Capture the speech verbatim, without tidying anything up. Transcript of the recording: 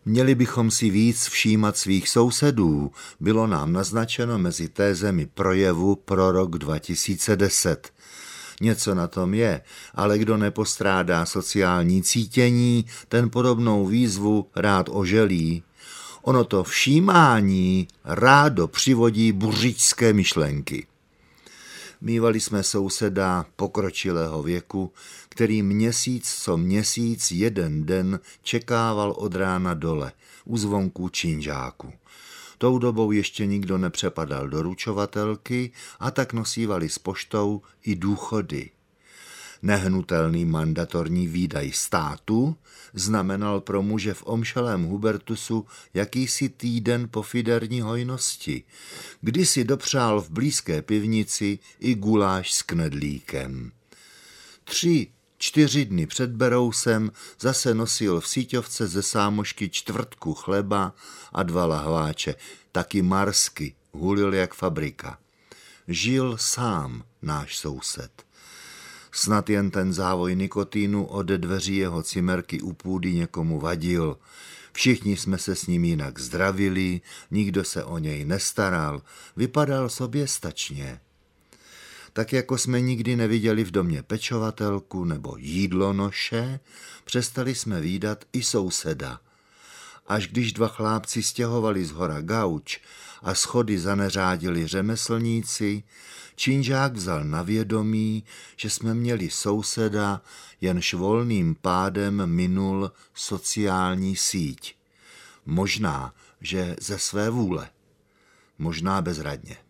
Měli bychom si víc všímat svých sousedů, bylo nám naznačeno mezi tézemi projevu pro rok dva tisíce deset. Něco na tom je, ale kdo nepostrádá sociální cítění, ten podobnou výzvu rád oželí. Ono to všímání rádo přivodí buřičské myšlenky. Mívali jsme souseda pokročilého věku, který měsíc co měsíc jeden den čekával od rána dole, u zvonku činžáku. Tou dobou ještě nikdo nepřepadal doručovatelky a tak nosívali s poštou i důchody. Nehnutelný mandatorní výdaj státu znamenal pro muže v omšelém Hubertusu jakýsi týden pofiderní hojnosti, kdy si dopřál v blízké pivnici i guláš s knedlíkem. Tři, čtyři dny před Berousem zase nosil v síťovce ze sámošky čtvrtku chleba a dva lahváče, taky marsky, hulil jak fabrika. Žil sám náš soused. Snad jen ten závoj nikotínu ode dveří jeho cimerky u půdy někomu vadil. Všichni jsme se s ním jinak zdravili, nikdo se o něj nestaral, vypadal soběstačně. Tak jako jsme nikdy neviděli v domě pečovatelku nebo jídlonoše, přestali jsme vídat i souseda. Až když dva chlápci stěhovali z hora gauč a schody zaneřádili řemeslníci, činžák vzal na vědomí, že jsme měli souseda, jenž volným pádem minul sociální síť. Možná, že ze své vůle, možná bezradně.